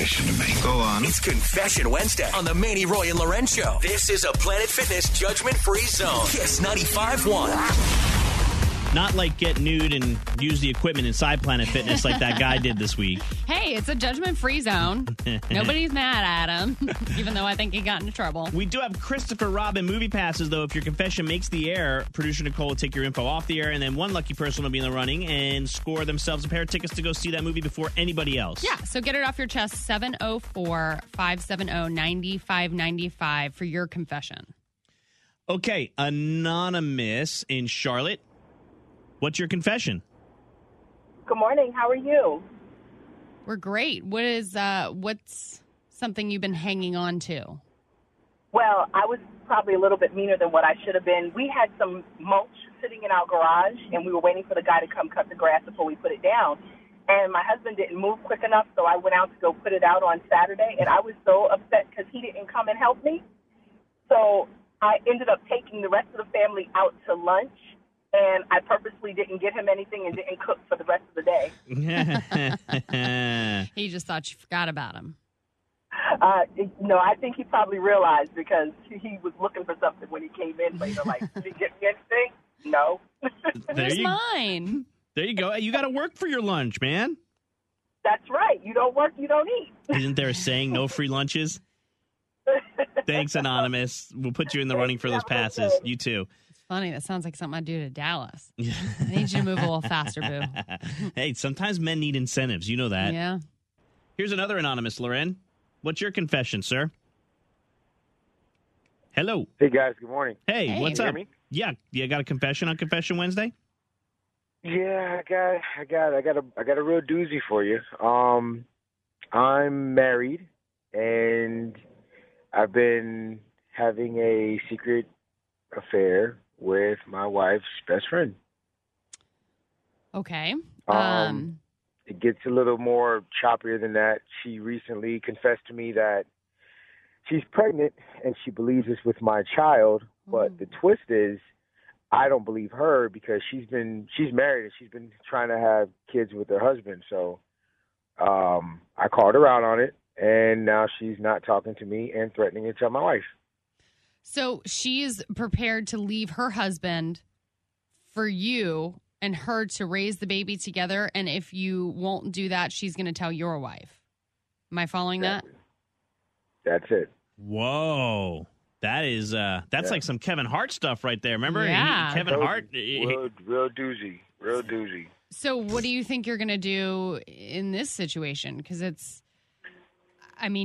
confession to make. Go on. It's Confession Wednesday on the Manny, Roy, and Loren Show. This is a Planet Fitness judgment-free zone. Kiss 95.1. Not like get nude and use the equipment inside Planet Fitness like that guy did this week. Hey, it's a judgment-free zone. Nobody's mad at him, even though I think he got into trouble. We do have Christopher Robin movie passes, though. If your confession makes the air, producer Nicole will take your info off the air, and then one lucky person will be in the running and score themselves a pair of tickets to go see that movie before anybody else. Yeah, so get it off your chest, 704-570-9595 for your confession. Okay, Anonymous in Charlotte. What's your confession? Good morning. How are you? We're great. What's something you've been hanging on to? Well, I was probably a little bit meaner than what I should have been. We had some mulch sitting in our garage, and we were waiting for the guy to come cut the grass before we put it down. And my husband didn't move quick enough, so I went out to go put it out on Saturday, and I was so upset because he didn't come and help me. So I ended up taking the rest of the family out to lunch. And I purposely didn't get him anything and didn't cook for the rest of the day. He just thought you forgot about him. No, I think he probably realized because he was looking for something when he came in later. Like, did you get me anything? No. Where's mine? There you go. You got to work for your lunch, man. That's right. You don't work, you don't eat. Isn't there a saying, no free lunches? Thanks, Anonymous. We'll put you in the running for those passes. You too. Funny. That sounds like something I'd do to Dallas. I need you to move a little faster, boo. Hey, sometimes men need incentives. You know that. Yeah. Here's another Anonymous, Loren. What's your confession, sir? Hello. Hey, guys. Good morning. Hey, what's Can you up? hear me? Yeah. You got a confession on Confession Wednesday? Yeah, I got a real doozy for you. I'm married, and I've been having a secret affair with my wife's best friend. Okay. It gets a little more choppier than that. She recently confessed to me that she's pregnant and she believes it's with my child. But the twist is, I don't believe her because she's married and she's been trying to have kids with her husband. So I called her out on it, and now she's not talking to me and threatening to tell my wife. So she's prepared to leave her husband for you and her to raise the baby together. And if you won't do that, she's going to tell your wife. Am I following that? That's it. Whoa. That's like some Kevin Hart stuff right there. Remember? Yeah. Kevin Hart. Real doozy. Real doozy. So what do you think you're going to do in this situation? Because I'm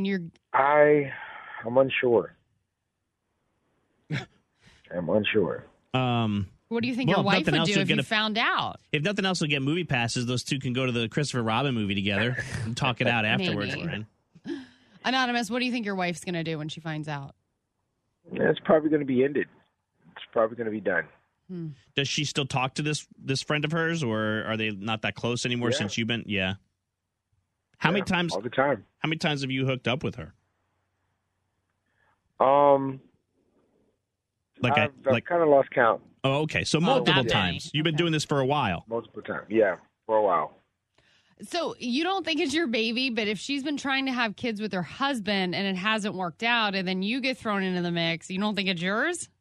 unsure. I'm unsure. What do you think your wife would do if you found out? If nothing else, will get movie passes. Those two can go to the Christopher Robin movie together and talk it out afterwards, Loren. Anonymous, what do you think your wife's going to do when she finds out? Yeah, it's probably going to be ended. It's probably going to be done. Does she still talk to this friend of hers, or are they not that close anymore since you've been? Yeah. How many times? All the time. How many times have you hooked up with her? I've kind of lost count. Oh, okay. So multiple times. You've been doing this for a while. Multiple times. Yeah, for a while. So you don't think it's your baby, but if she's been trying to have kids with her husband and it hasn't worked out, and then you get thrown into the mix, you don't think it's yours?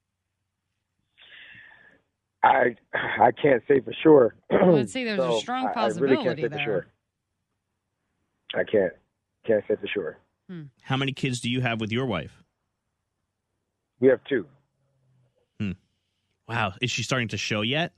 I can't say for sure. Let's say there's a strong possibility I really can't say there. for sure. I can't say for sure. How many kids do you have with your wife? We have 2. Wow. Is she starting to show yet?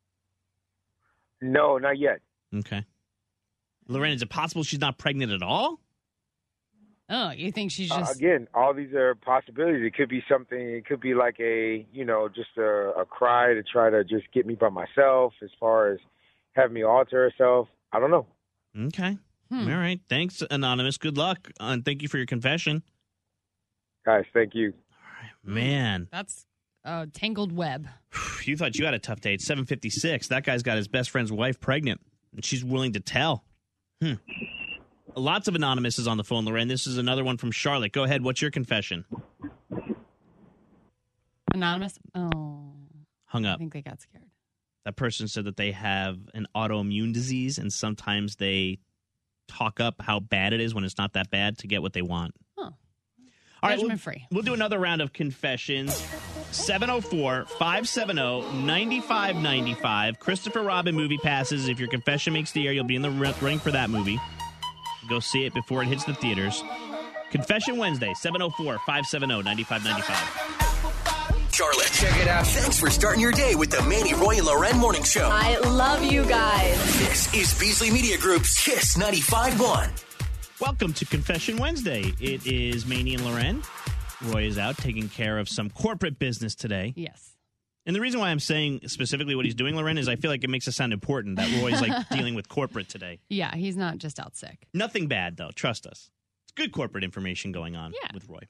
No, not yet. Okay. Loren, is it possible she's not pregnant at all? Oh, you think she's just... Again, all these are possibilities. It could be something, it could be like just a cry to try to just get me by myself as far as having me alter herself. I don't know. Okay. All right. Thanks, Anonymous. Good luck. And thank you for your confession. Guys, thank you. All right. Man. That's a tangled web. You thought you had a tough day. It's 7:56. That guy's got his best friend's wife pregnant, and she's willing to tell. Lots of Anonymous on the phone, Loren. This is another one from Charlotte. Go ahead. What's your confession? Anonymous? Oh. Hung up. I think they got scared. That person said that they have an autoimmune disease, and sometimes they talk up how bad it is when it's not that bad to get what they want. Oh. All right, Judgment free. We'll do another round of confessions. 704-570-9595. Christopher Robin movie passes. If your confession makes the air, you'll be in the running for that movie. Go see it before it hits the theaters. Confession Wednesday, 704-570-9595. Charlotte, check it out. Thanks for starting your day with the Manny, Roy, and Loren Morning Show. I love you guys. This is Beasley Media Group's Kiss 95.1. Welcome to Confession Wednesday. It is Manny and Loren. Roy is out taking care of some corporate business today. Yes. And the reason why I'm saying specifically what he's doing, Loren, is I feel like it makes it sound important that Roy's like dealing with corporate today. Yeah, he's not just out sick. Nothing bad, though. Trust us. It's good corporate information going on with Roy.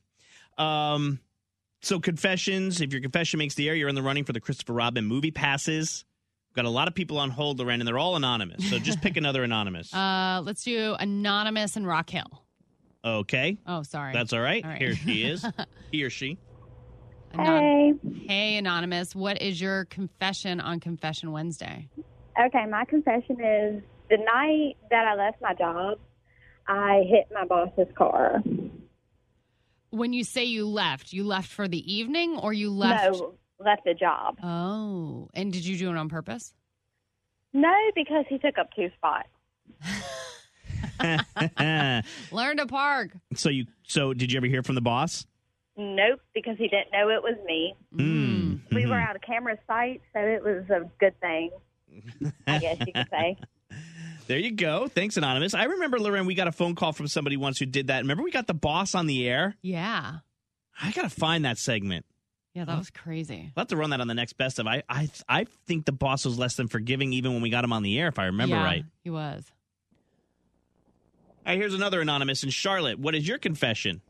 So confessions. If your confession makes the air, you're in the running for the Christopher Robin movie passes. We've got a lot of people on hold, Loren, and they're all anonymous. So just pick another anonymous. Let's do Anonymous and Rock Hill. Okay. Oh, sorry. That's all right. All right. Here she is. He or she. Hey. Hey, Anonymous. What is your confession on Confession Wednesday? Okay, my confession is the night that I left my job, I hit my boss's car. When you say you left for the evening or you left? No, left the job. Oh. And did you do it on purpose? No, because he took up 2 spots. Learn to park. So did you ever hear from the boss? Nope, because he didn't know it was me. Mm-hmm. We were out of camera sight, so it was a good thing, I guess you could say. There you go. Thanks, Anonymous. I remember, Loren, we got a phone call from somebody once who did that. Remember we got the boss on the air? Yeah. I got to find that segment. Yeah, that was crazy. We'll have to run that on the next best of. I think the boss was less than forgiving even when we got him on the air, if I remember right. He was. All right, here's another Anonymous in Charlotte. What is your confession?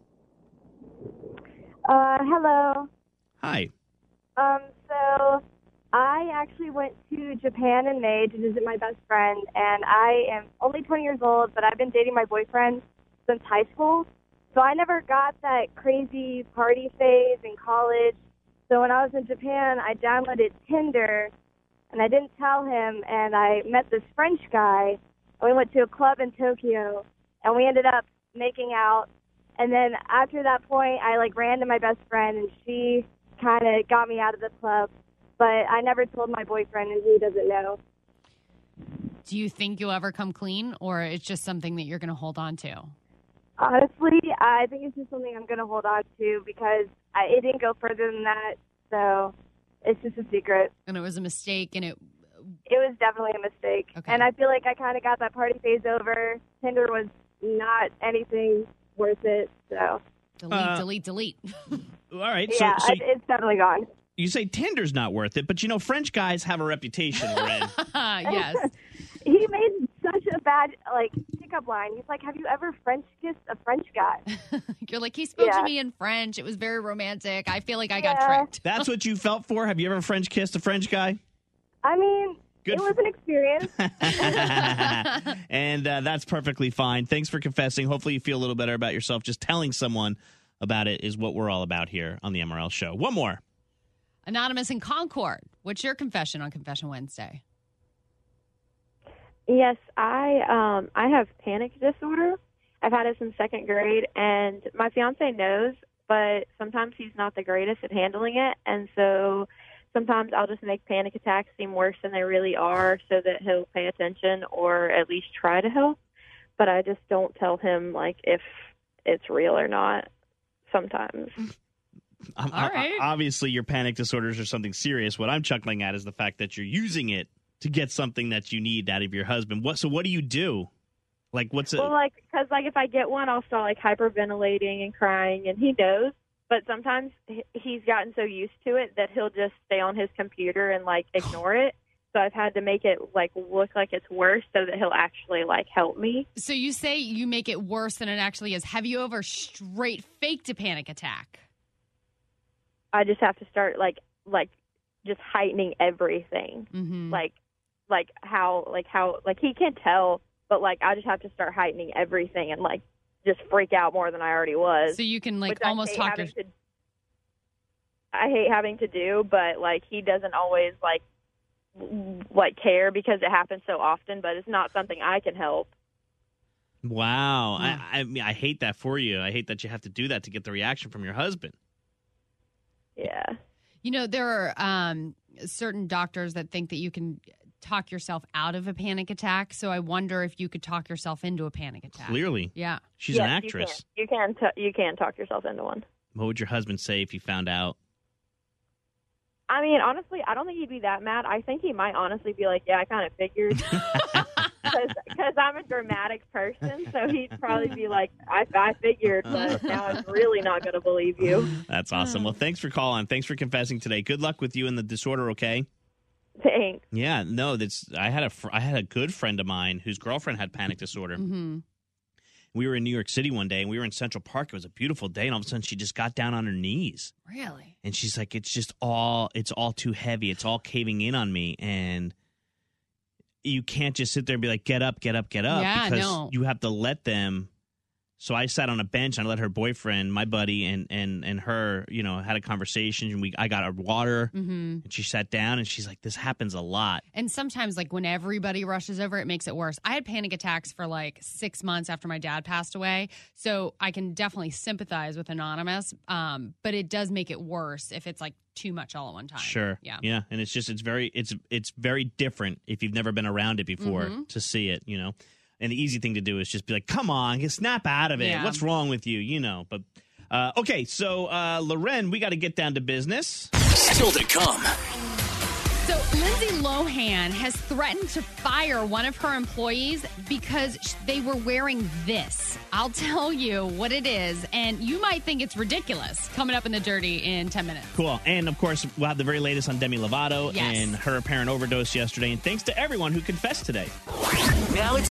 Hello. Hi. So I actually went to Japan in May to visit my best friend, and I am only 20 years old, but I've been dating my boyfriend since high school. So I never got that crazy party phase in college. So when I was in Japan, I downloaded Tinder, and I didn't tell him, and I met this French guy, and we went to a club in Tokyo, and we ended up making out. And then after that point, I ran to my best friend, and she kind of got me out of the club. But I never told my boyfriend, and he doesn't know. Do you think you'll ever come clean, or it's just something that you're going to hold on to? Honestly, I think it's just something I'm going to hold on to because it didn't go further than that. So it's just a secret. And it was a mistake, and it was definitely a mistake. Okay. And I feel like I kind of got that party phase over. Tinder was not anything worth it. So delete. All right. Yeah, so it's definitely gone. You say Tinder's not worth it, but French guys have a reputation, Loren. Yes. He made such a bad pickup line. He's like, "Have you ever French kissed a French guy?" You're like, he spoke to me in French. It was very romantic. I feel like I got tricked. That's what you felt for? Have you ever French kissed a French guy? I mean, it was an experience. And that's perfectly fine. Thanks for confessing. Hopefully you feel a little better about yourself. Just telling someone about it is what we're all about here on the MRL Show. One more. Anonymous in Concord. What's your confession on Confession Wednesday? Yes, I have panic disorder. I've had it since 2nd grade, and my fiance knows, but sometimes he's not the greatest at handling it, and so sometimes I'll just make panic attacks seem worse than they really are so that he'll pay attention or at least try to help, but I just don't tell him, if it's real or not sometimes. All right. Obviously, your panic disorders are something serious. What I'm chuckling at is the fact that you're using it to get something that you need out of your husband. So what do you do? What's it? Well, because if I get one, I'll start hyperventilating and crying, and he knows. But sometimes he's gotten so used to it that he'll just stay on his computer and ignore it. So I've had to make it look like it's worse so that he'll actually help me. So you say you make it worse than it actually is. Have you ever straight faked a panic attack? I just have to start just heightening everything. Mm-hmm. How he can't tell, but I just have to start heightening everything and just freak out more than I already was. So you can almost talk to. I hate having to do, but he doesn't always care because it happens so often. But it's not something I can help. Wow. I mean, I hate that for you. I hate that you have to do that to get the reaction from your husband. Yeah. You know, there are certain doctors that think that you can talk yourself out of a panic attack. So I wonder if you could talk yourself into a panic attack. Clearly. Yeah. She's an actress. You can talk yourself into one. What would your husband say if you found out? I mean, honestly, I don't think he'd be that mad. I think he might honestly be like, yeah, I kind of figured. Because I'm a dramatic person, so he'd probably be like, I figured, but now I'm really not going to believe you. That's awesome. Well, thanks for calling. Thanks for confessing today. Good luck with you and the disorder, okay? Thanks. Yeah, no, I had a good friend of mine whose girlfriend had panic disorder. Mm-hmm. We were in New York City one day, and we were in Central Park. It was a beautiful day, and all of a sudden, she just got down on her knees. Really? And she's like, it's all too heavy. It's all caving in on me, and you can't just sit there and be like, get up, Yeah, because you have to let them. So I sat on a bench and I let her boyfriend, my buddy, and her, had a conversation. And I got her water, and she sat down, and she's like, "This happens a lot." And sometimes, like when everybody rushes over, it makes it worse. I had panic attacks for like 6 months after my dad passed away, so I can definitely sympathize with Anonymous. But it does make it worse if it's like too much all at one time. Sure. Yeah. And it's very different if you've never been around it before to see it. And the easy thing to do is just be like, come on, snap out of it. Yeah. What's wrong with you? But okay, so Loren, we got to get down to business. Still to come. So Lindsay Lohan has threatened to fire one of her employees because they were wearing this. I'll tell you what it is, and you might think it's ridiculous. Coming up in the Dirty in 10 minutes. Cool. And, of course, we'll have the very latest on Demi Lovato Yes. and her apparent overdose yesterday. And thanks to everyone who confessed today. Now it's